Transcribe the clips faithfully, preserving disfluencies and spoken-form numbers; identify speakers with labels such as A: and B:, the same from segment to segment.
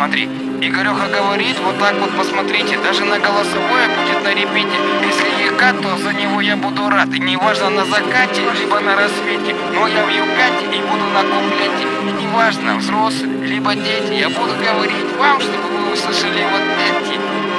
A: смотри. Игореха говорит, вот так вот посмотрите, даже на голосовое будет на репите. Если ЕКА, то за него я буду рад. И неважно на закате, либо на рассвете. Но я в Юкате и буду на куплете. И неважно, взрослые, либо дети. Я буду говорить вам, чтобы вы услышали вот эти.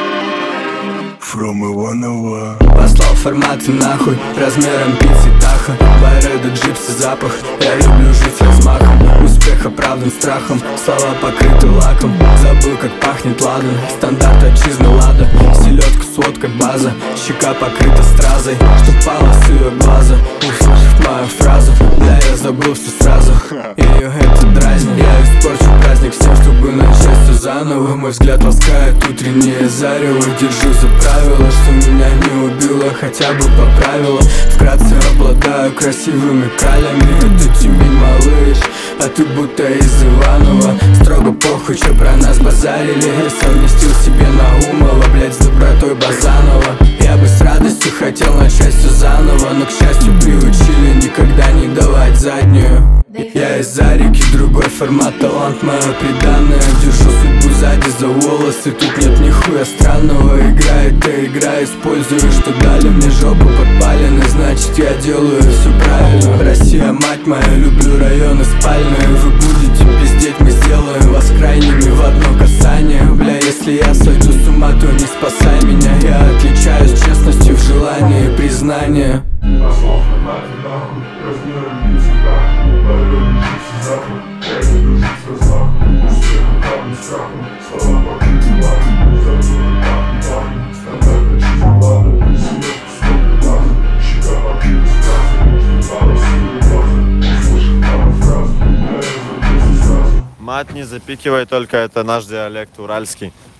B: From Иваново.
C: Послал форматы нахуй, размером пиццы Таха. Байреда, джипсы, запах, я люблю жить с размахом. Успех оправдан страхом, слова покрыты лаком. Забыл, как пахнет ладан, стандарт отчизны лада. Селедка с водкой база, щека покрыта стразой. Что пало с ее глаза, услышав мою фразу. Бля, я забыл все сразу, ее это дразнит. Я испорчу праздник всем, чтобы начать все заново. Мой взгляд ласкает утреннее зарево. Держу за правило, что меня не убило, хотя бы поправило. Вкратце обладаю красивыми кралями. Это Тюмень, малыш, а ты будто из Иванова. Строго похуй, что про нас базарили. Я совместил себе Наумова, блять, с добротой Базанова. Я бы с радостью хотел начать все заново, но, к счастью, приучили никогда не давать заднюю. Я из-за реки, другой формат, талант мое приданное. Держу судьбу сзади за волосы, тут нет нихуя странного. Играет та игра, использую, что дали мне жопу подпалены. Значит, я делаю все правильно. Россия, мать моя, люблю районы спальные. Вы будете пиздеть, мы сделаем вас крайними в одно касание. Бля, если я сойду с ума, то не спасай меня. Я отличаюсь честностью в желании и признания.
B: Послал форматы нахуй, размером пиццы Таха. Байреда, джипсы, запах, я люблю жить с размахом. Успех оправдан страхом, слова покрыты лаком. Забыл, как пахнет ладан, стандарт отчизны лада. Селедка с водкой база, щека покрыта стразой. Что пало с ее глаза, услышав мою фразу. Бля, я забыл все сразу.
D: Мат не запикивай, только это наш диалект уральский.